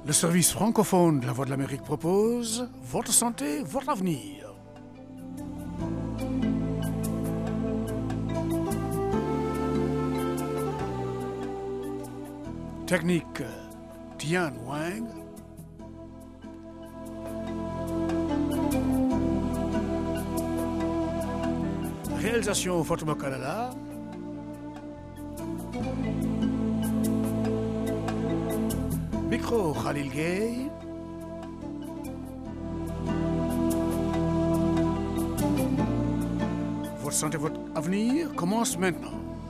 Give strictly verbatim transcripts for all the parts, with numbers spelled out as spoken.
Le service francophone de la Voix de l'Amérique propose Votre santé, votre avenir. Technique Tian Wang. Réalisation Fatima Kalala. Micro Khalil Gay. Votre santé, votre avenir commence maintenant.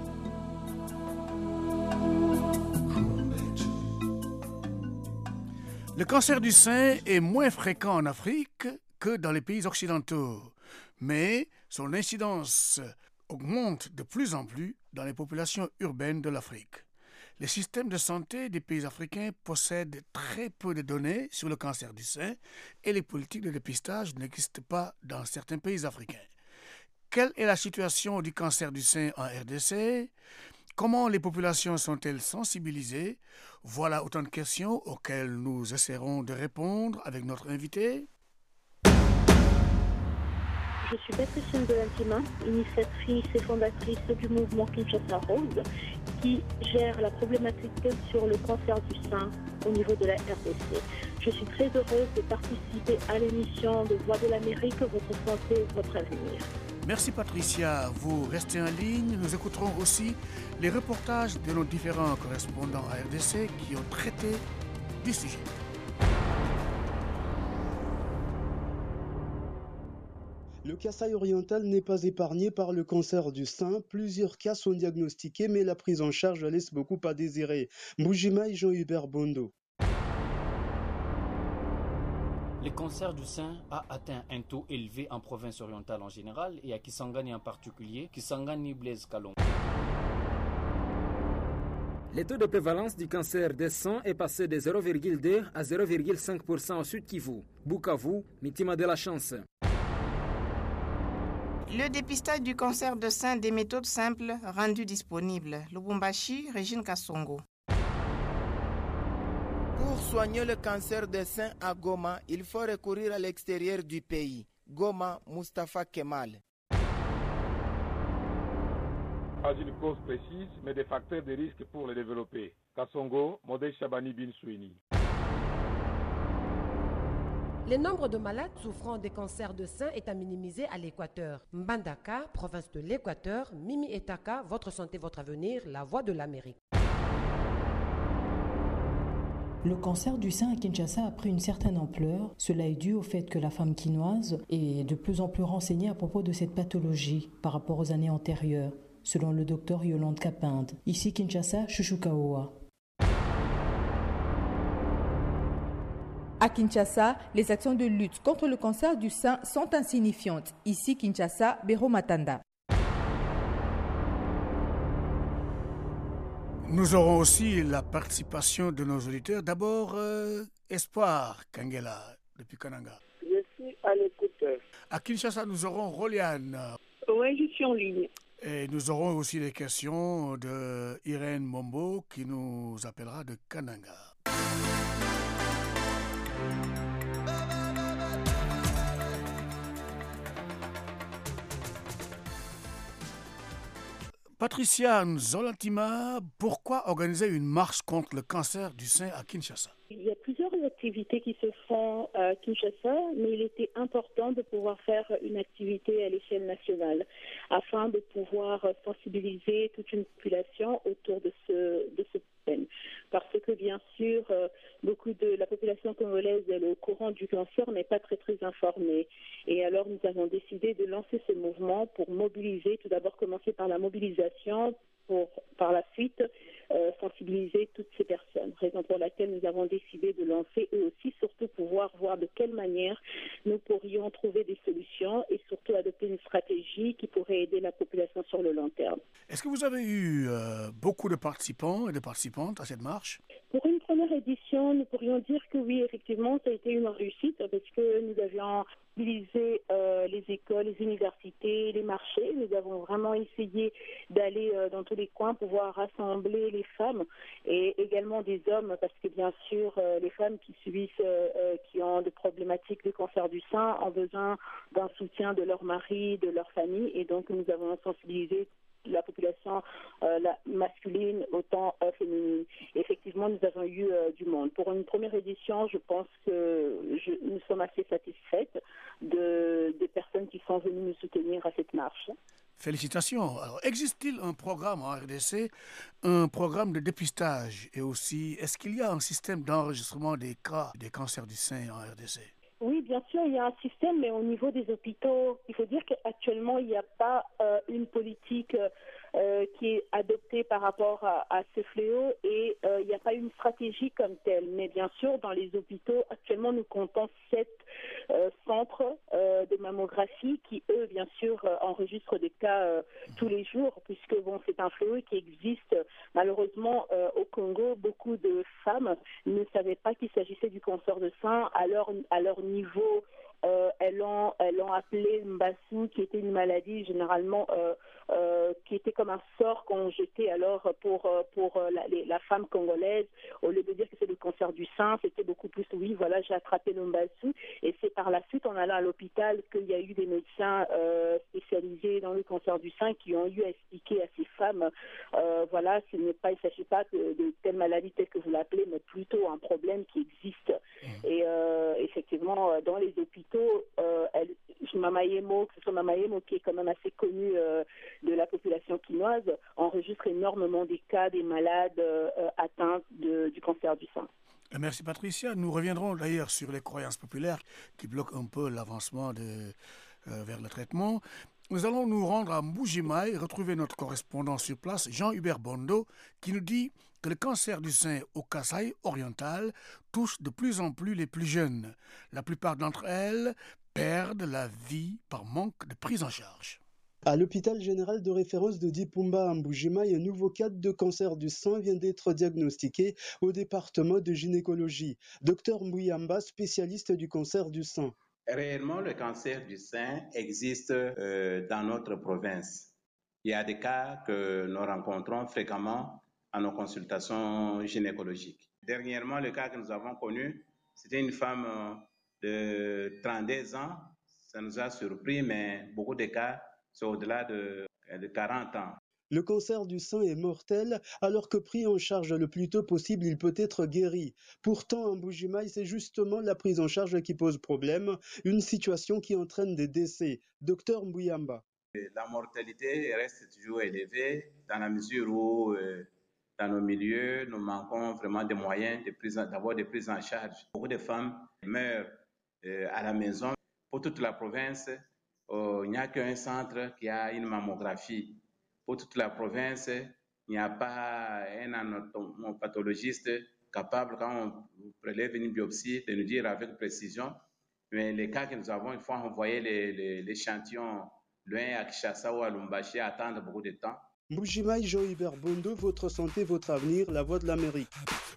Le cancer du sein est moins fréquent en Afrique que dans les pays occidentaux, mais son incidence augmente de plus en plus dans les populations urbaines de l'Afrique. Les systèmes de santé des pays africains possèdent très peu de données sur le cancer du sein et les politiques de dépistage n'existent pas dans certains pays africains. Quelle est la situation du cancer du sein en R D C? Comment les populations sont-elles sensibilisées? Voilà autant de questions auxquelles nous essaierons de répondre avec notre invité. Je suis Patricia Ndolantima, initiatrice et fondatrice du mouvement Kinshasa Rose, qui gère la problématique sur le cancer du sein au niveau de la R D C. Je suis très heureuse de participer à l'émission de Voix de l'Amérique, votre santé, votre avenir. Merci Patricia, vous restez en ligne. Nous écouterons aussi les reportages de nos différents correspondants à R D C qui ont traité du sujet. Le Kasaï oriental n'est pas épargné par le cancer du sein. Plusieurs cas sont diagnostiqués, mais la prise en charge laisse beaucoup à désirer. Mbujima et Jean-Hubert Bondo. Le cancer du sein a atteint un taux élevé en province orientale en général et à Kisangani en particulier, Kisangani Blaise Kalongo. Le taux de prévalence du cancer des seins est passé de zéro virgule deux à zéro virgule cinq pour cent au Sud Kivu. Bukavu, Mitima de la Chance. Le dépistage du cancer de sein des méthodes simples rendues disponibles. Lubumbashi, Régine Kassongo. Pour soigner le cancer des seins à Goma, il faut recourir à l'extérieur du pays. Goma, Mustafa Kemal. Pas une cause précise, mais des facteurs de risque pour le développer. Kassongo, Modèle Chabani Bin Souini. Le nombre de malades souffrant des cancers de sein est à minimiser à l'Équateur. Mbandaka, province de l'Équateur, Mimi Etaka, votre santé, votre avenir, la voix de l'Amérique. Le cancer du sein à Kinshasa a pris une certaine ampleur. Cela est dû au fait que la femme quinoise est de plus en plus renseignée à propos de cette pathologie par rapport aux années antérieures, selon le docteur Yolande Kapinde. Ici Kinshasa, Chouchoukaoua. À Kinshasa, les actions de lutte contre le cancer du sein sont insignifiantes. Ici, Kinshasa, Béro Matanda. Nous aurons aussi la participation de nos auditeurs. D'abord, euh, Espoir Kangela, depuis Kananga. Je suis à l'écoute. À Kinshasa, nous aurons Roliane. Oui, je suis en ligne. Et nous aurons aussi les questions de Irène Mombo qui nous appellera de Kananga. Patricia Nzolantima, pourquoi organiser une marche contre le cancer du sein à Kinshasa? Il y a plusieurs activités qui se font à Kinshasa, mais il était important de pouvoir faire une activité à l'échelle nationale afin de pouvoir sensibiliser toute une population autour de ce, de ce thème. Parce que bien sûr, beaucoup de la population congolaise elle, au courant du cancer n'est pas très très informée. Et alors nous avons décidé de lancer ce mouvement pour mobiliser, tout d'abord commencer par la mobilisation, pour par la suite euh, sensibiliser toutes ces personnes. Raison pour laquelle nous avons décidé de lancer et aussi surtout pouvoir voir de quelle manière nous pourrions trouver des solutions et surtout adopter une stratégie qui pourrait aider la population sur le long terme. Est-ce que vous avez eu euh, beaucoup de participants et de participantes à cette marche? Pour une première édition, nous pourrions dire que oui, effectivement, ça a été une réussite parce que nous avions mobilisé euh, les écoles, les universités, les marchés. Nous avons vraiment essayé d'aller euh, dans tous les coins, pouvoir rassembler les femmes et également des hommes, parce que bien sûr, euh, les femmes qui subissent, euh, qui ont des problématiques de cancer du sein ont besoin d'un soutien de leur mari, de leur famille, et donc nous avons sensibilisé la population euh, la masculine autant euh, féminine. Effectivement, nous avons eu euh, du monde. Pour une première édition, je pense que je, nous sommes assez satisfaites de, des personnes qui sont venues nous soutenir à cette marche. Félicitations. Alors, existe-t-il un programme en R D C, un programme de dépistage et aussi, est-ce qu'il y a un système d'enregistrement des cas des cancers du sein en R D C? Oui, bien sûr, il y a un système, mais au niveau des hôpitaux, il faut dire qu'actuellement, il n'y a pas euh, une politique euh, qui est adoptée par rapport à, à ce fléau et euh, il n'y a pas une stratégie comme telle. Mais bien sûr, dans les hôpitaux, actuellement, nous comptons sept euh, centres euh, de mammographie qui, eux, bien sûr, euh, enregistrent des cas euh, tous les jours, puisque bon, c'est un fléau qui existe. Malheureusement, euh, au Congo, beaucoup de femmes ne savaient pas qu'il s'agissait du cancer de sein à leur, à leur niveau. Euh, elles l'ont elles l'ont appelé Mbassou, qui était une maladie généralement euh, euh, qui était comme un sort qu'on jetait alors pour pour la, les, la femme congolaise. Au lieu de dire que c'est le cancer du sein, c'était beaucoup plus oui, voilà, j'ai attrapé le Mbassou. Et c'est par la suite, en allant à l'hôpital, qu'il y a eu des médecins euh, spécialisés dans le cancer du sein qui ont eu à expliquer à ces femmes, euh, voilà, ce n'est pas, il ne s'agit pas de, de telle maladie telle que vous l'appelez, mais plutôt un problème qui existe. Et euh, effectivement, dans les hôpitaux, euh, elle, Mama Yemo, que ce soit Mama Yemo, qui est quand même assez connue euh, de la population quinoise, enregistre énormément des cas des malades euh, atteints de, du cancer du sein. Merci Patricia. Nous reviendrons d'ailleurs sur les croyances populaires qui bloquent un peu l'avancement de, euh, vers le traitement. Nous allons nous rendre à Mbuji-Mayi et retrouver notre correspondant sur place, Jean-Hubert Bondo, qui nous dit que le cancer du sein au Kasaï oriental touche de plus en plus les plus jeunes. La plupart d'entre elles perdent la vie par manque de prise en charge. À l'hôpital général de référence de Dipumba à Mbuji-Mayi, un nouveau cas de cancer du sein vient d'être diagnostiqué au département de gynécologie. Docteur Muyamba, spécialiste du cancer du sein. Réellement, le cancer du sein existe euh, dans notre province. Il y a des cas que nous rencontrons fréquemment à nos consultations gynécologiques. Dernièrement, le cas que nous avons connu, c'était une femme de trente-deux ans. Ça nous a surpris, mais beaucoup de cas, c'est au-delà de, de quarante ans. Le cancer du sein est mortel, alors que pris en charge le plus tôt possible, il peut être guéri. Pourtant, à Mbuji-Mayi, c'est justement la prise en charge qui pose problème, une situation qui entraîne des décès. Docteur Muyamba. La mortalité reste toujours élevée dans la mesure où, euh, dans nos milieux, nous manquons vraiment de moyens de prise, d'avoir des prises en charge. Beaucoup de femmes meurent euh, à la maison. Pour toute la province, euh, il n'y a qu'un centre qui a une mammographie. Pour toute la province, il n'y a pas un anatome-pathologiste capable, quand on prélève une biopsie, de nous dire avec précision. Mais les cas que nous avons, il faut envoyer les, les, l'échantillon loin à Kinshasa ou à Lubumbashi, attendre beaucoup de temps. Mbuji-Mayi, Jean-Hubert Bondo, votre santé, votre avenir, la voix de l'Amérique.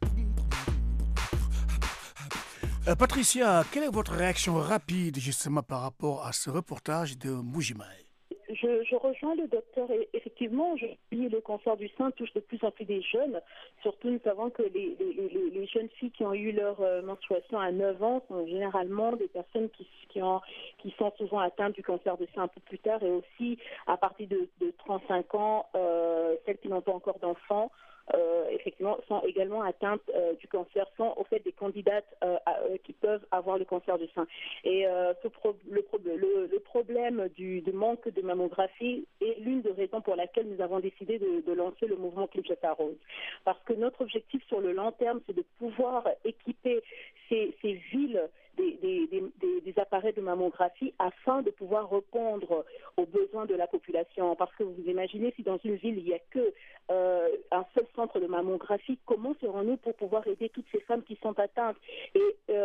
Euh, Patricia, quelle est votre réaction rapide justement par rapport à ce reportage de Mbuji-Mayi? Je, je rejoins le docteur. Et effectivement, je dis le cancer du sein touche de plus en plus des jeunes. Surtout, nous savons que les, les, les, les jeunes filles qui ont eu leur euh, menstruation à neuf ans sont généralement des personnes qui, qui, ont, qui sont souvent atteintes du cancer du sein un peu plus tard. Et aussi, à partir de, de trente-cinq ans, euh, celles qui n'ont pas encore d'enfants, Euh, effectivement, sont également atteintes euh, du cancer, sont au fait des candidates euh, à, euh, qui peuvent avoir le cancer du sein. Et euh, ce pro- le, pro- le, le problème du, du manque de mammographie est l'une des raisons pour laquelle nous avons décidé de, de lancer le mouvement Kinshasa Rose. Parce que notre objectif sur le long terme, c'est de pouvoir équiper ces, ces villes Des, des, des, des appareils de mammographie afin de pouvoir répondre aux besoins de la population. Parce que vous imaginez, si dans une ville, il n'y a que euh, un seul centre de mammographie, comment serons-nous pour pouvoir aider toutes ces femmes qui sont atteintes? Et euh,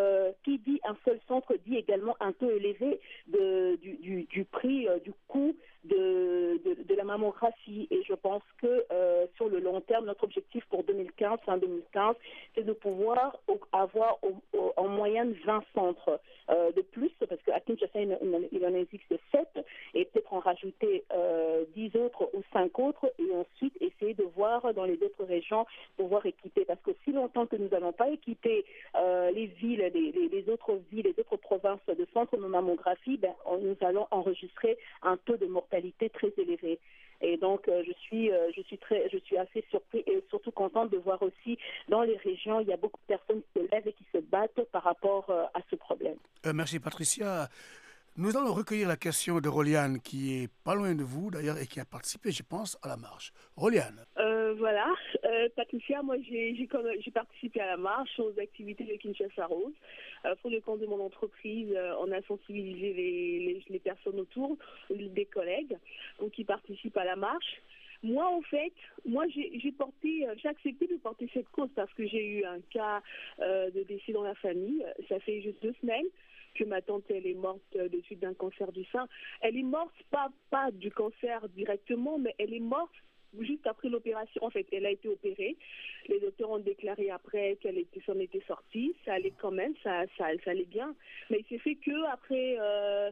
qui dit un seul centre dit également un taux élevé de, du, du, du prix, euh, du coût de, de, de la mammographie. Et je pense que euh, sur le long terme, notre objectif pour deux mille quinze, fin deux mille quinze, c'est de pouvoir avoir au, au, en moyenne vingt centres euh, de plus, parce qu'à Kinshasa, il, il en existe sept, et peut-être en rajouter euh, dix autres ou cinq autres, et ensuite essayer de voir dans les autres régions, pouvoir équiper. Parce que si longtemps que nous n'allons pas équiper euh, les villes, les, les, les autres villes, les autres provinces de centres de mammographie, ben, nous allons enregistrer un taux de mortalité très élevé. Et donc, euh, je suis, euh, je suis très, je suis assez surpris et surtout contente de voir aussi dans les régions, il y a beaucoup de personnes qui se lèvent et qui se battent par rapport euh, à ce problème. Euh, merci Patricia. Nous allons recueillir la question de Roliane, qui est pas loin de vous d'ailleurs et qui a participé, je pense, à la marche. Roliane. Euh, voilà, euh, Patricia, moi j'ai, j'ai, j'ai participé à la marche, aux activités de Kinshasa Rose. Euh, pour le compte de mon entreprise, euh, on a sensibilisé les, les, les personnes autour, des collègues, donc, qui participent à la marche. Moi, en fait, moi, j'ai, j'ai porté, j'ai accepté de porter cette cause parce que j'ai eu un cas euh, de décès dans la famille. Ça fait juste deux semaines que ma tante, elle est morte de suite d'un cancer du sein. Elle est morte, pas, pas du cancer directement, mais elle est morte juste après l'opération. En fait, elle a été opérée. Les docteurs ont déclaré après qu'elle était, s'en était sortie. Ça allait quand même, ça, ça, ça allait bien. Mais il s'est fait qu'après, euh,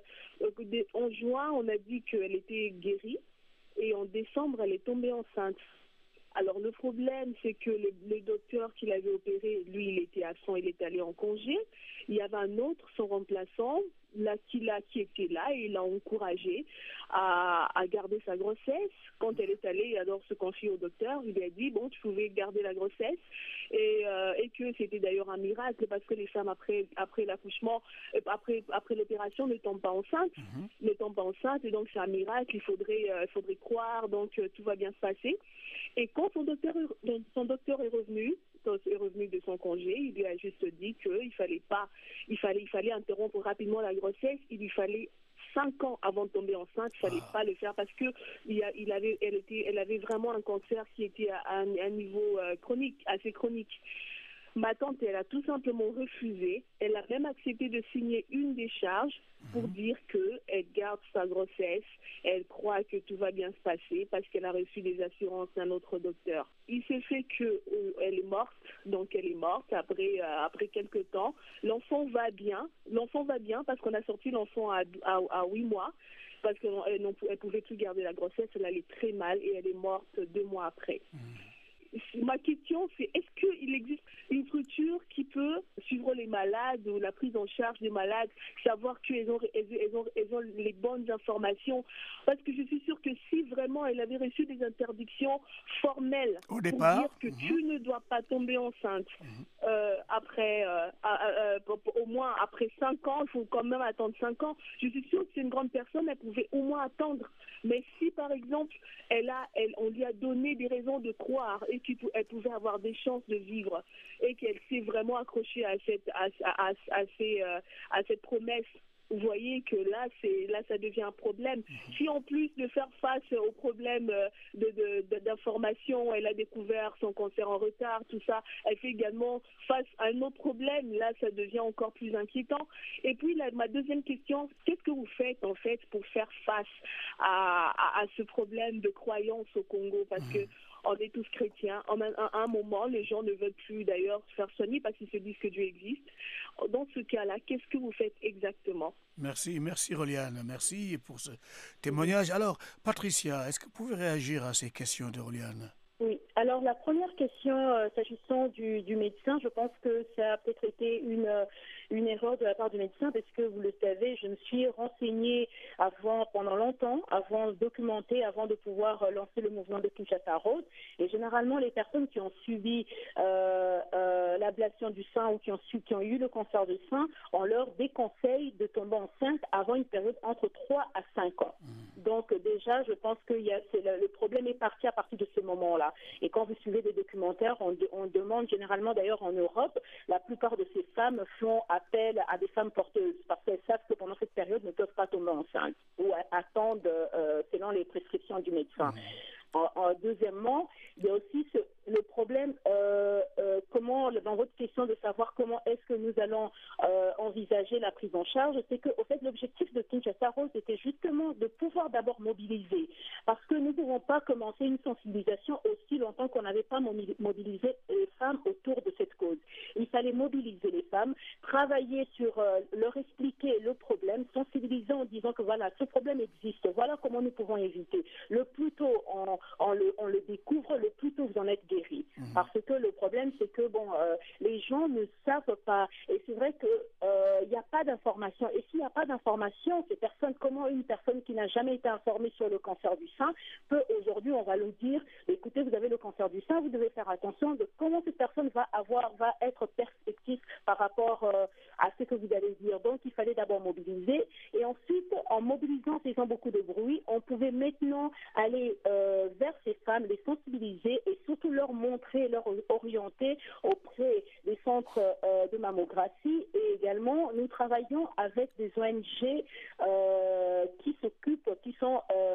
en juin, on a dit qu'elle était guérie. Et en décembre, elle est tombée enceinte. Alors, le problème, c'est que le, le docteur qui l'avait opéré, lui, il était absent, il est allé en congé. Il y avait un autre, son remplaçant, là, qui, là, qui était là et il l'a encouragé à, à garder sa grossesse. Quand elle est allée alors se confier au docteur, il lui a dit, bon, tu pouvais garder la grossesse et, euh, et que c'était d'ailleurs un miracle parce que les femmes, après, après l'accouchement, après, après l'opération, ne tombent pas enceintes, mm-hmm. ne tombent pas enceintes et donc c'est un miracle, il faudrait, euh, il faudrait croire, donc euh, tout va bien se passer. Et quand son docteur, son docteur est revenu, est revenu de son congé, il lui a juste dit qu'il fallait pas, il fallait, il fallait interrompre rapidement la grossesse, il lui fallait cinq ans avant de tomber enceinte, il ne fallait ah. pas le faire parce que il, a, il avait, elle était, elle avait vraiment un cancer qui était à un, un niveau euh, chronique, assez chronique. Ma tante, elle a tout simplement refusé. Elle a même accepté de signer une décharge pour mmh. dire qu'elle garde sa grossesse. Elle croit que tout va bien se passer parce qu'elle a reçu des assurances d'un autre docteur. Il s'est fait qu'elle euh, est morte, donc elle est morte après, euh, après quelques temps. L'enfant va bien. L'enfant va bien parce qu'on a sorti l'enfant à, à, à huit mois parce qu'elle ne pouvait plus garder la grossesse. Elle allait très mal et elle est morte deux mois après. Mmh. Ma question, c'est est-ce qu'il existe une structure qui peut suivre les malades ou la prise en charge des malades, savoir qu'elles ont, elles, elles ont, elles ont les bonnes informations? Parce que je suis sûre que si vraiment elle avait reçu des interdictions formelles au départ, pour dire que mmh. tu ne dois pas tomber enceinte mmh. euh, après, euh, euh, euh, au moins après cinq ans, il faut quand même attendre cinq ans. Je suis sûre que c'est une grande personne, elle pouvait au moins attendre. Mais si par exemple, elle a, elle, on lui a donné des raisons de croire et qu'elle pouvait avoir des chances de vivre et qu'elle s'est vraiment accrochée à cette, à, à, à, à, ces, euh, à cette promesse, vous voyez que là, c'est, là, ça devient un problème. Mmh. Si en plus de faire face au problème de, de, de, d'information, elle a découvert son cancer en retard, tout ça, elle fait également face à un autre problème, là, ça devient encore plus inquiétant. Et puis, là, ma deuxième question, qu'est-ce que vous faites, en fait, pour faire face à, à, à ce problème de croyance au Congo? Parce mmh. que on est tous chrétiens. À un moment, les gens ne veulent plus d'ailleurs se faire soigner parce qu'ils se disent que Dieu existe. Dans ce cas-là, qu'est-ce que vous faites exactement? Merci, merci Roliane, merci pour ce témoignage. Alors, Patricia, est-ce que vous pouvez réagir à ces questions de Roliane? Oui, alors la première question, euh, s'agissant du, du médecin, je pense que ça a peut-être été une, euh, une erreur de la part du médecin parce que vous le savez, je me suis renseignée avant, pendant longtemps, avant de documenter, avant de pouvoir lancer le mouvement de Kinshasa Rose. Et généralement, les personnes qui ont subi euh, euh, l'ablation du sein ou qui ont, su, qui ont eu le cancer du sein, on leur déconseille de tomber enceinte avant une période entre trois à cinq ans. Donc déjà, je pense que y a, c'est le, le problème est parti à partir de ce moment-là. Et quand vous suivez des documentaires, on, de, on demande généralement, d'ailleurs en Europe, la plupart de ces femmes font appel à des femmes porteuses parce qu'elles savent que pendant cette période, ne peuvent pas tomber enceinte ou attendent euh, selon les prescriptions du médecin. Mmh. En, en, deuxièmement, il y a aussi ce, le problème, euh, euh, comment comment, dans votre question de savoir comment est-ce que nous allons euh, envisager la prise en charge, c'est que, au fait, l'objectif de Kinshasa Rose était justement de pouvoir d'abord mobiliser, parce que nous ne pouvons pas commencer une sensibilisation aussi longtemps qu'on n'avait pas mobilisé les femmes autour de cette cause. Il fallait mobiliser les femmes, travailler sur euh, leur expliquer le problème, sensibiliser en disant que voilà, ce problème existe, voilà comment nous pouvons éviter. Le plus tôt on, on, le, on le découvre, le plus tôt vous en êtes guéri. Mmh. Parce que le problème, c'est que bon, euh, les gens ne savent pas. Et c'est vrai qu'il euh, n'y a pas d'information. Et s'il n'y a pas d'information, ces personnes, comment une personne qui n'a jamais été informée sur le cancer du sein peut aujourd'hui, on va lui dire, écoutez, vous avez le cancer du sein, vous devez faire attention de comment cette personne va avoir, va être perspective par rapport euh, à ce que vous allez dire. Donc, il fallait d'abord mobiliser. Et ensuite, en mobilisant, faisant beaucoup de bruit, on pouvait maintenant aller euh, vers ces femmes, les sensibiliser et surtout leur montrer, leur orienter auprès des centres euh, de mammographie. Et également, nous travaillons avec des O N G euh, qui s'occupent, qui sont euh,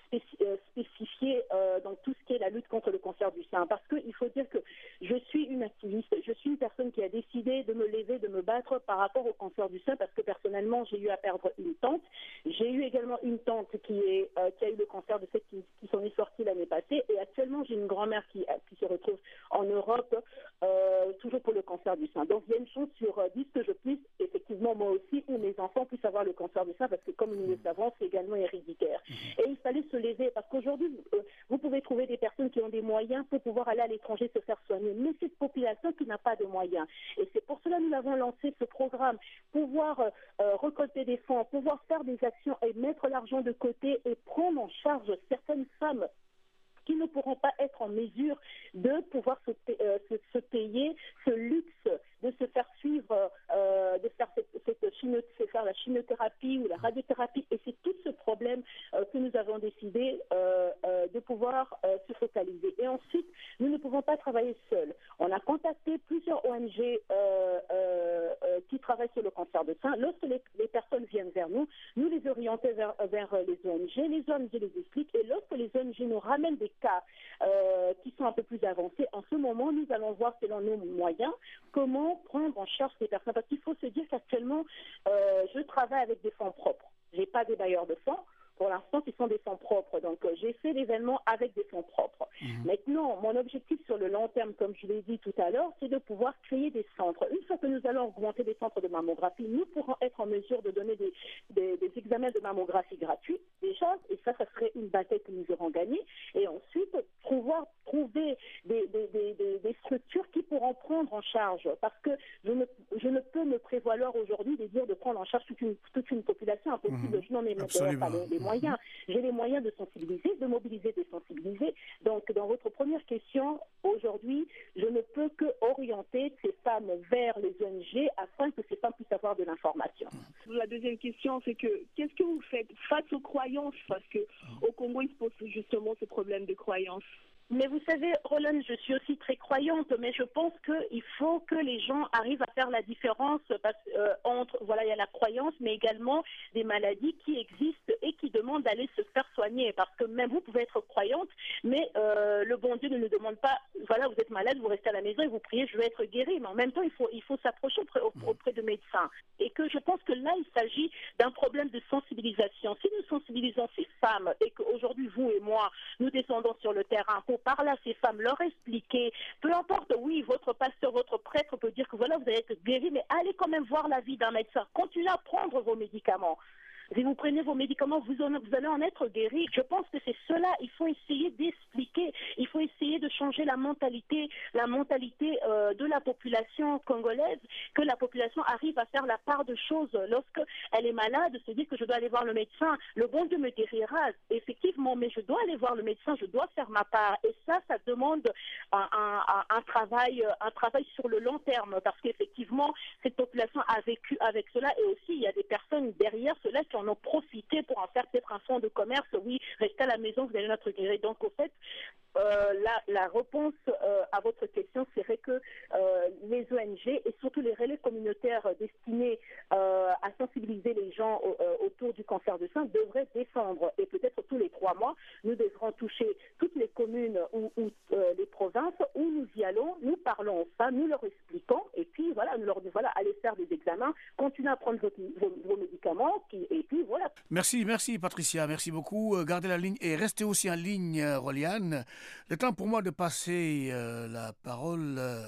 spécifiés euh, dans tout ce qui est la lutte contre le cancer du sein. Parce qu'il faut dire que je suis une activiste, je suis une personne qui a décidé de me lever, de me battre par rapport au cancer du sein, parce que personnellement, j'ai eu à perdre une tante. J'ai eu également une tante qui, est, euh, qui a eu le cancer de cette qui, qui s'en est sortie l'année passée. Et actuellement, j'ai une grand-mère qui, qui se retrouve en Europe, euh, toujours pour le cancer du sein. Donc, il y a une chance sur dix que je puisse, effectivement, moi aussi, ou mes enfants puissent avoir le cancer du sein, parce que comme nous le savons, c'est également héréditaire. Et il fallait se lever, parce qu'aujourd'hui, euh, vous pouvez trouver des personnes qui ont des moyens pour pouvoir aller à l'étranger se faire soigner, mais cette population qui n'a pas de moyens. Et c'est pour cela que nous avons lancé ce programme, pouvoir euh, récolter des fonds, pouvoir faire des actions et mettre l'argent de côté et prendre en charge certaines femmes qui ne pourront pas être en mesure de pouvoir se, euh, se, se payer ce luxe de se faire suivre, euh, de faire, cette, cette chimio, de faire la chimiothérapie ou la radiothérapie. Et c'est tout ce problème euh, que nous avons décidé euh, euh, de pouvoir euh, se focaliser. Et ensuite, nous ne pouvons pas travailler seuls. On a contacté plusieurs O N G euh, euh, euh, qui travaillent sur le cancer de sein. Lorsque les, les personnes viennent vers nous, nous les orientons vers, vers les O N G. Les O N G les expliquent. Et lorsque les O N G nous ramènent des cas euh, qui sont un peu plus avancés, en ce moment, nous allons voir selon nos moyens comment prendre en charge ces personnes. Parce qu'il faut se dire qu'actuellement, euh, je travaille avec des fonds propres. Je n'ai pas des bailleurs de fonds. Pour l'instant, ce sont des fonds propres. Donc, euh, j'ai fait l'événement avec des fonds propres. Mmh. Maintenant, mon objectif sur le long terme, comme je l'ai dit tout à l'heure, c'est de pouvoir créer des centres. Une fois que nous allons augmenter les centres de mammographie, nous pourrons être en mesure de donner des, des, des examens de mammographie gratuits, déjà, et ça, ça serait une bataille que nous aurons gagnée. Et ensuite, pouvoir trouver des, des, des, des, des structures qui pourront prendre en charge. Parce que je ne, je ne peux me prévaloir aujourd'hui de dire de prendre en charge toute une, toute une population impossible. Mmh. Je n'en ai même pas les, les moyens. J'ai les moyens de sensibiliser, de mobiliser, de sensibiliser. Donc, dans votre première question, aujourd'hui, je ne peux que orienter ces femmes vers les O N G afin que ces femmes puissent avoir de l'information. La deuxième question, c'est que qu'est-ce que vous faites face aux croyances? Parce qu'au Congo, il se pose justement ce problème de croyances. Mais vous savez, Roland, je suis aussi très croyante, mais je pense qu'il faut que les gens arrivent à faire la différence parce, euh, entre, voilà, il y a la croyance, mais également des maladies qui existent et qui demandent d'aller se faire soigner. Parce que même vous pouvez être croyante, mais euh, le bon Dieu ne nous demande pas, voilà, vous êtes malade, vous restez à la maison et vous priez, je vais être guéri. Mais en même temps, il faut, il faut s'approcher auprès, auprès de médecins. Et que je pense que là, il s'agit d'un problème de sensibilisation. Si nous sensibilisons ces femmes et qu'aujourd'hui, vous et moi, nous descendons sur le terrain pour par là ces femmes leur expliquer, peu importe, oui, votre pasteur, votre prêtre peut dire que voilà, vous allez être guéri, mais allez quand même voir la vie d'un médecin. Continuez à prendre vos médicaments. Si vous prenez vos médicaments, vous, en, vous allez en être guéri. Je pense que c'est cela. Il faut essayer d'expliquer. Il faut essayer de changer la mentalité, la mentalité euh, de la population congolaise, que la population arrive à faire la part de choses. Lorsqu'elle est malade, se dire que je dois aller voir le médecin. Le bon Dieu me guérira, effectivement, mais je dois aller voir le médecin, je dois faire ma part. Et ça, ça demande un, un, un, travail, un travail sur le long terme, parce qu'effectivement, cette population a vécu avec cela. Et aussi, il y a des personnes derrière cela qui en ont profité pour en faire peut-être un fonds de commerce. Oui, restez à la maison, vous allez être guéri. Donc, au fait, euh, la, la réponse euh, à votre question serait que euh, les O N G et surtout les relais communautaires destinés euh, à sensibiliser sensibiliser les gens euh, autour du cancer du sein devrait descendre. Et peut-être tous les trois mois, nous devrons toucher toutes les communes ou, ou euh, les provinces où nous y allons, nous parlons ça, nous leur expliquons, et puis voilà, nous leur disons, voilà, allez faire des examens, continuez à prendre vos, vos, vos médicaments, et puis voilà. Merci, merci Patricia, merci beaucoup. Gardez la ligne et restez aussi en ligne, Roliane. Le temps pour moi de passer euh, la parole euh,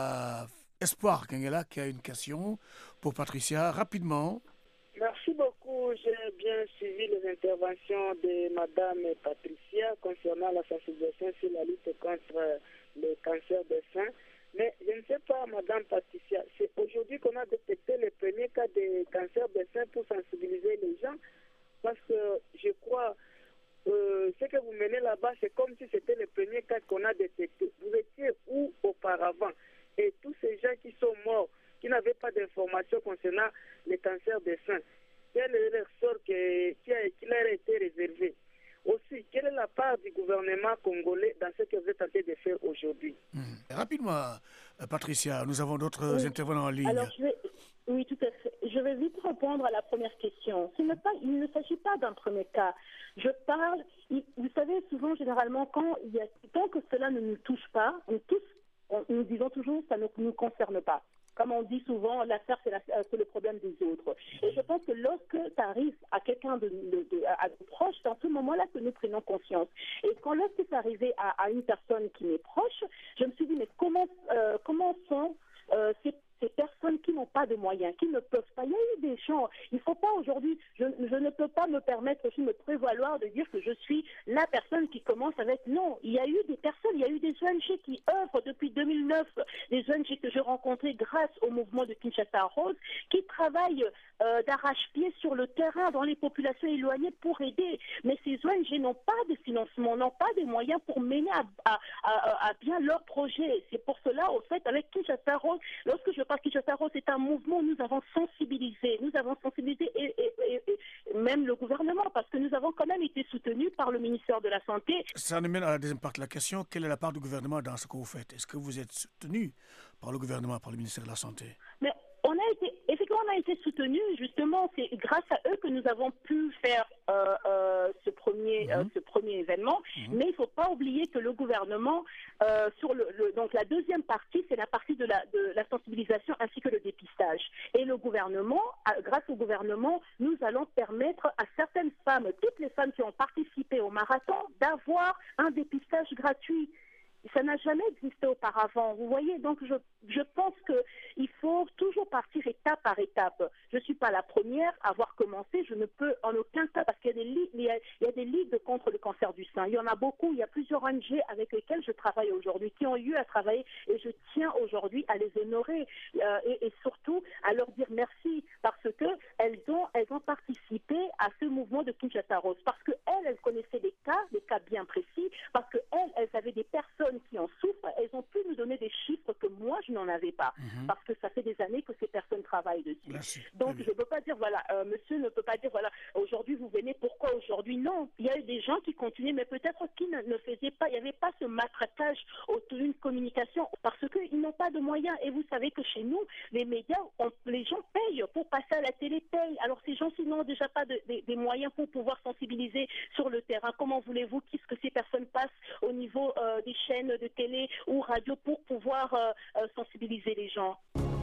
à Espoir Kengela qui a une question pour Patricia, rapidement. Merci beaucoup. J'ai bien suivi les interventions de Madame Patricia concernant la sensibilisation sur la lutte contre le cancer des seins. Mais je ne sais pas, Madame Patricia, c'est aujourd'hui qu'on a détecté les premiers cas de cancer des seins pour sensibiliser les gens, parce que je crois euh, ce que vous menez là-bas, c'est comme si c'était le premier cas qu'on a détecté. Vous étiez où auparavant? Et tous ces gens qui sont morts, qui n'avaient pas d'informations concernant le cancer des seins, quel est le sort qui, qui, a, qui leur a été réservé? Aussi, quelle est la part du gouvernement congolais dans ce que vous êtes en train de faire aujourd'hui? Mmh. Rapidement, Patricia, nous avons d'autres oui. intervenants en ligne. Alors, je vais... Oui, tout à fait. Je vais vite répondre à la première question. Ce n'est pas, il ne s'agit pas d'un premier cas. Je parle, vous savez, souvent, généralement, quand il y a, tant que cela ne nous touche pas, on tous, on, nous disons toujours, ça ne nous concerne pas. Comme on dit souvent, l'affaire, c'est, la, c'est le problème des autres. Et je pense que lorsque ça arrive à quelqu'un de, de, de, à de proche, c'est en ce moment-là que nous prenons conscience. Et quand lorsque c'est arrivé à, à une personne qui m'est proche, je me suis dit, mais comment, euh, comment sont euh, ces ces personnes qui n'ont pas de moyens, qui ne peuvent pas. Il y a eu des gens, il ne faut pas aujourd'hui, je, je ne peux pas me permettre aussi de me prévaloir de dire que je suis la personne qui commence avec, non, il y a eu des personnes, il y a eu des O N G qui œuvrent depuis deux mille neuf, des O N G que j'ai rencontrés grâce au mouvement de Kinshasa Rose, qui travaillent euh, d'arrache-pied sur le terrain dans les populations éloignées pour aider. Mais ces O N G n'ont pas de financement, n'ont pas de moyens pour mener à, à, à, à bien leur projet. C'est pour cela, au fait, avec Kinshasa Rose, lorsque je parle Kinshasa Rose, c'est un mouvement où nous avons sensibilisé, nous avons sensibilisé et, et, et, et même le gouvernement, parce que nous avons quand même été soutenus par le ministère de la Santé. Ça nous mène à la deuxième partie de la question. Quelle est la part du gouvernement dans ce que vous faites? Est-ce que vous êtes soutenu par le gouvernement, par le ministère de la Santé? Mais on a été, effectivement, on a été soutenus. Justement, c'est grâce à eux que nous avons pu faire euh, euh, ce premier, mmh. euh, ce premier événement. Mmh. Mais il ne faut pas oublier que le gouvernement, euh, sur le, le, donc la deuxième partie, c'est la partie de la, de la sensibilisation ainsi que le dépistage. Et le gouvernement, à, grâce au gouvernement, nous allons permettre à certaines femmes, toutes les femmes qui ont participé au marathon, d'avoir un dépistage gratuit. Ça n'a jamais existé auparavant, vous voyez, donc je, je pense qu'il faut toujours partir étape par étape. Je ne suis pas la première à avoir commencé, je ne peux en aucun cas, parce qu'il y a des ligues, il y a, il y a des ligues contre le cancer du sein, il y en a beaucoup, il y a plusieurs O N G avec lesquelles je travaille aujourd'hui, qui ont eu à travailler, et je tiens aujourd'hui à les honorer, euh, et, et surtout à leur dire merci, parce qu'elles ont, elles ont participé à ce mouvement de Kinshasa Rose, parce qu'elles, elles connaissaient des cas, des cas bien précis, parce qu'elles, elles avaient des personnes qui en souffrent, elles ont pu nous donner des chiffres que moi je n'en avais pas, mmh. parce que ça fait des années que ces personnes travaillent dessus. Merci. Donc je ne peux pas dire, voilà, euh, monsieur ne peut pas dire, voilà, aujourd'hui vous venez, pourquoi aujourd'hui? Non, il y a eu des gens qui continuaient, mais peut-être qui ne, ne faisaient pas, il n'y avait pas ce matraquage autour d'une communication, parce qu'ils n'ont pas de moyens, et vous savez que chez nous, les médias, on, les gens payent pour passer à la télé, payent, alors ces gens qui n'ont déjà pas de, de, des moyens pour pouvoir sensibiliser sur le terrain, comment voulez-vous qu'est-ce que ces personnes passent au niveau euh, des chaînes de télé ou radio pour pouvoir euh, euh, sensibiliser les gens.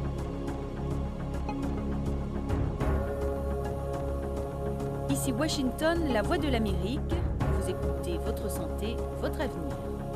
Ici Washington, la voix de l'Amérique. Vous écoutez Votre Santé, Votre Avenir.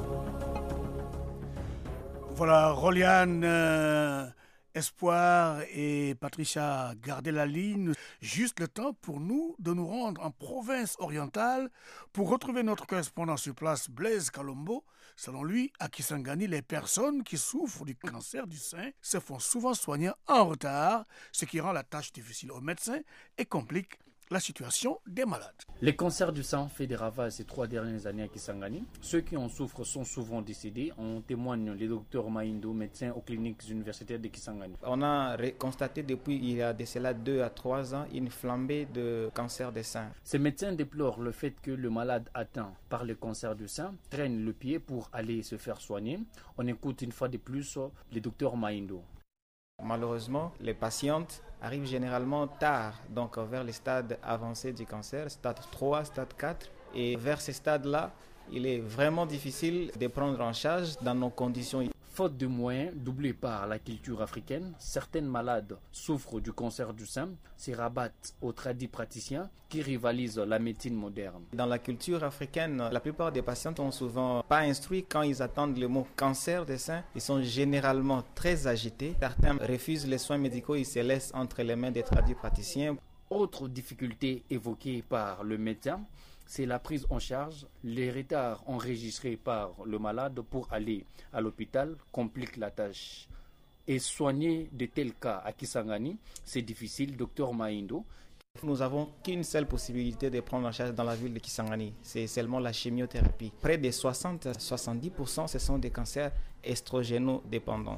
Voilà, Roliane, euh, Espoir et Patricia, gardez la ligne. Juste le temps pour nous de nous rendre en province orientale pour retrouver notre correspondant sur place, Blaise Kalombo. Selon lui, à Kisangani, les personnes qui souffrent du cancer du sein se font souvent soigner en retard, ce qui rend la tâche difficile aux médecins et complique la situation des malades. Les cancers du sein fait des ravages ces trois dernières années à Kisangani. Ceux qui en souffrent sont souvent décédés. En témoigne le docteur Maindo, médecin aux cliniques universitaires de Kisangani. On a constaté depuis il y a de cela deux à trois ans une flambée de cancer des seins. Ces médecins déplorent le fait que le malade atteint par le cancer du sein traîne le pied pour aller se faire soigner. On écoute une fois de plus le docteur Maindo. Malheureusement, les patientes arrivent généralement tard, donc vers les stades avancés du cancer, stade trois, stade quatre. Et vers ces stades-là, il est vraiment difficile de prendre en charge dans nos conditions. Faute de moyens, doublés par la culture africaine, certaines malades souffrent du cancer du sein, se rabattent aux tradis praticiens qui rivalisent la médecine moderne. Dans la culture africaine, la plupart des patients sont souvent pas instruits quand ils attendent le mot cancer du sein. Ils sont généralement très agités. Certains refusent les soins médicaux, ils se laissent entre les mains des tradis praticiens. Autre difficulté évoquée par le médecin, c'est la prise en charge. Les retards enregistrés par le malade pour aller à l'hôpital compliquent la tâche. Et soigner de tels cas à Kisangani, c'est difficile, docteur Maindo. Nous n'avons qu'une seule possibilité de prendre en charge dans la ville de Kisangani, c'est seulement la chimiothérapie. Près de soixante à soixante-dix pour cent, ce sont des cancers estrogéno-dépendants.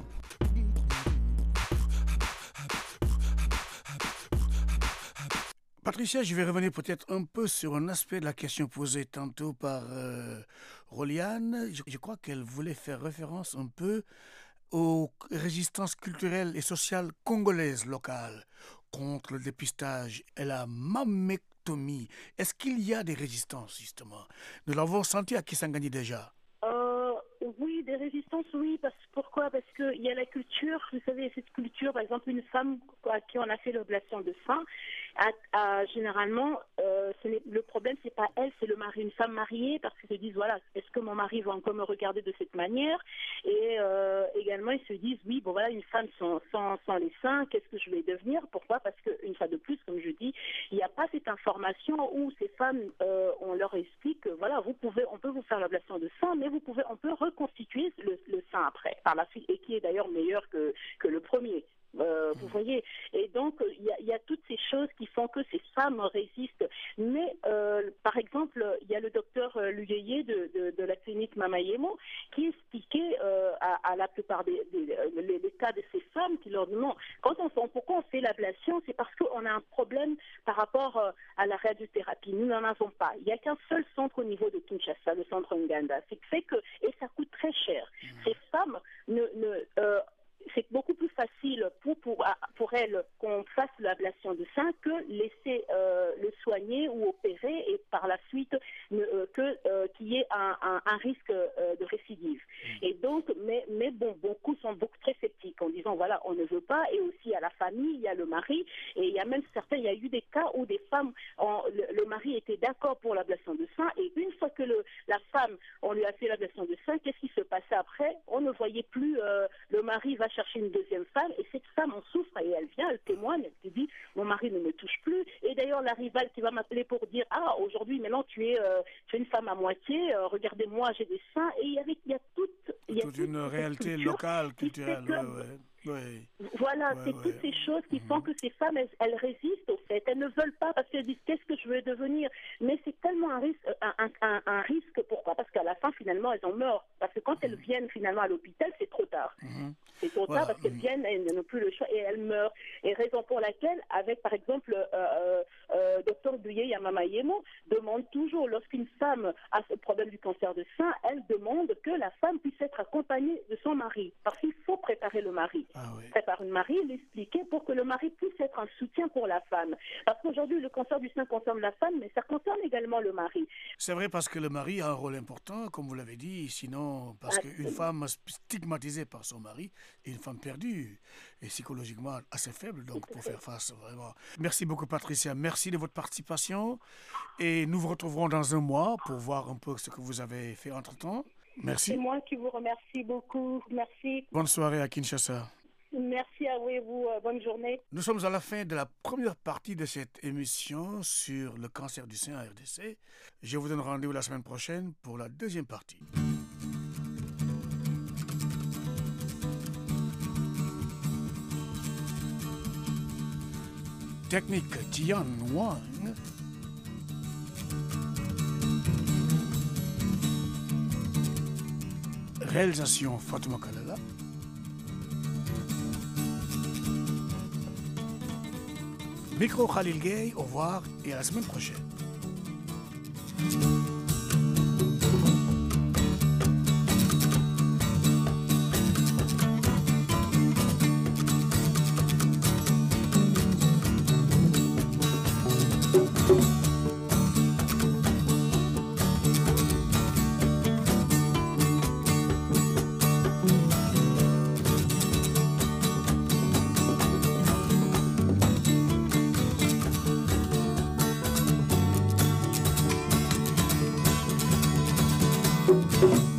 Patricia, je vais revenir peut-être un peu sur un aspect de la question posée tantôt par euh, Roliane. Je, je crois qu'elle voulait faire référence un peu aux résistances culturelles et sociales congolaises locales contre le dépistage et la mammectomie. Est-ce qu'il y a des résistances, justement? Nous l'avons senti à Kisangani déjà. Euh, oui, des résistances, oui. Parce, pourquoi? Parce qu'il y a la culture, vous savez, cette culture, par exemple, une femme à qui on a fait l'ablation de sein, A, a, généralement, euh, ce n'est, le problème, c'est pas elle, c'est le mari, une femme mariée, parce qu'ils se disent, voilà, est-ce que mon mari va encore me regarder de cette manière? Et euh, également, ils se disent, oui, bon voilà, une femme sans, sans, sans les seins, qu'est-ce que je vais devenir? Pourquoi? Parce qu'une fois de plus, comme je dis, il n'y a pas cette information où ces femmes, euh, on leur explique que, voilà, vous pouvez, on peut vous faire l'ablation de sein, mais vous pouvez, on peut reconstituer le, le sein après, par la suite, et qui est d'ailleurs meilleur que, que le premier. Euh, vous voyez, et donc il y, y a toutes ces choses qui font que ces femmes résistent. Mais euh, par exemple, il y a le docteur euh, Luyeye de, de, de la clinique Mamayemo qui expliquait euh, à, à la plupart des, des les, les cas de ces femmes qui leur demandent quand on fait, pourquoi on fait l'ablation, c'est parce qu'on a un problème par rapport euh, à la radiothérapie. Nous n'en avons pas. Il n'y a qu'un seul centre au niveau de Kinshasa, le centre Nganda. C'est fait que et ça coûte très cher. Ces femmes ne, ne euh, c'est beaucoup plus facile pour, pour, pour elles qu'on fasse l'ablation de sein que laisser euh, le soigner ou opérer et par la suite ne, euh, que euh, qu'il y ait un, un, un risque euh, de récidive. Et donc, mais, mais bon, beaucoup sont beaucoup très sceptiques en disant voilà, on ne veut pas. Et aussi à la famille, il y a le mari et il y a même certains, il y a eu des cas où des femmes, en, le, le mari était d'accord pour l'ablation de sein et une fois que le, la femme, on lui a fait l'ablation de sein, qu'est-ce qui se passait après? On ne voyait plus euh, le mari va chercher une deuxième femme et cette femme en souffre et elle vient, elle témoigne, elle te dit mon mari ne me touche plus et d'ailleurs la rivale qui va m'appeler pour dire ah aujourd'hui maintenant tu es, euh, tu es une femme à moitié, euh, regardez-moi j'ai des seins et il y avait il y a toute, il y a toute, toute une réalité locale, culturelle. Que, ouais, ouais. Oui. Voilà, ouais, c'est ouais. toutes ces choses qui font que ces femmes, elles, elles résistent au fait. Elles ne veulent pas parce qu'elles disent qu'est-ce que je veux devenir. Mais c'est tellement un risque, un, un, un, un risque. Pourquoi? Parce qu'à la fin, finalement, elles en meurent. Parce que quand elles viennent finalement à l'hôpital, c'est trop tard. Mm-hmm. C'est trop voilà. tard parce qu'elles viennent, elles n'ont plus le choix et elles meurent. Et raison pour laquelle, avec par exemple, euh, euh, docteur Luyeye Mamayemo demande toujours, lorsqu'une femme a ce problème du cancer de sein, elle demande que la femme puisse être accompagnée de son mari. Parce qu'il faut préparer le mari. Ah, oui. Préparer le mari, l'expliquer pour que le mari puisse être un soutien pour la femme. Parce qu'aujourd'hui, le cancer du sein concerne la femme, mais ça concerne également le mari. C'est vrai parce que le mari a un rôle important, comme vous l'avez dit, sinon, parce qu'une femme stigmatisée par son mari est une femme perdue et psychologiquement assez faible, donc pour faire face vraiment. Merci beaucoup Patricia, merci de votre participation et nous vous retrouverons dans un mois pour voir un peu ce que vous avez fait entre-temps. Merci. C'est moi qui vous remercie beaucoup. Merci. Bonne soirée à Kinshasa. Merci à vous et vous. Euh, bonne journée. Nous sommes à la fin de la première partie de cette émission sur le cancer du sein à R D C. Je vous donne rendez-vous la semaine prochaine pour la deuxième partie. Technique Tian Wang. Réalisation Fatuma Kalala. Micro Khalil Gay, au revoir et à la semaine prochaine. Afrique.